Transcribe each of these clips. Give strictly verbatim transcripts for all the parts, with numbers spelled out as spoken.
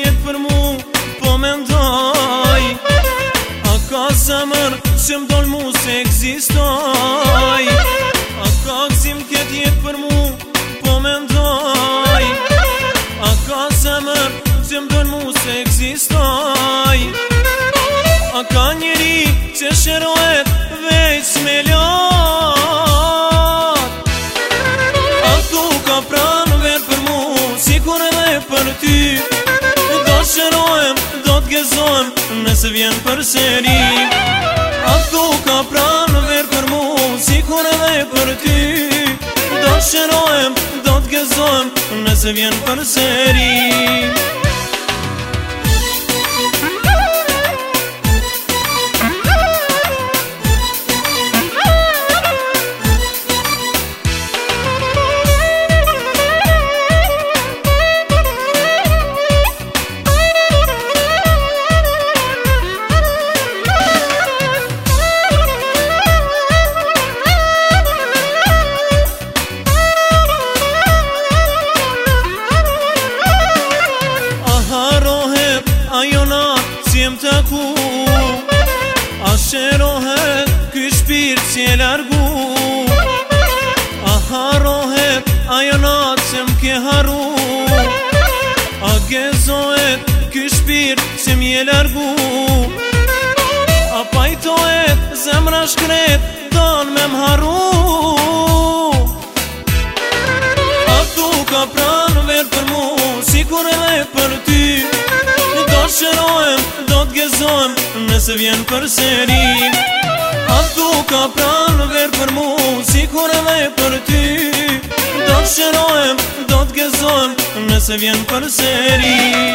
jetë për mu, po mendoj a ka zemër që m'dol mu se egzistoj. A ka gzim këtë jetë për mu, po mendoj a ka zemër që m'dol mu se egzistoj. A ka njëri që shërohet veç me lot. A tu ka pranë verë për mu, si kur edhe për ty. Do shërohem, do t'gezohem, nëse vjen për seri. A tu ka pranë verë për mu, si kur edhe për ty. Do shërohem, do t'gezohem, nëse vjen për seri. Jem të ku a shërohet ky shpirt që e largu. A harohet ajo natë që m'ke haru. A gezohet ky shpirt që m'je largu. A pajtohet zemra shkret don me m'haru. A tu ka pranë verë për mu, si kur edhe për ty. Do shërohem, do t'gezohem, nëse vjen për seri. A tu ka pranë verë për mu, si kur edhe për ty. Do shërohem, do t'gezohem, nëse vjen për seri.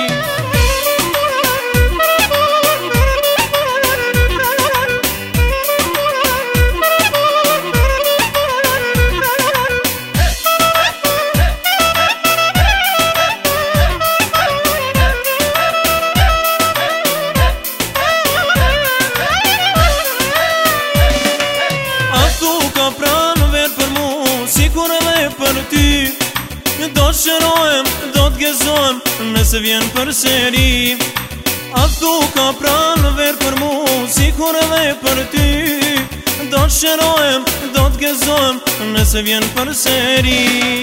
Si kur edhe për ty. Do shërohem, do t'gezohem, nëse vjen për seri. A tu ka pranë verë për mu, si kur edhe për ty. Do shërohem, do t'gezohem, nëse vjen për seri.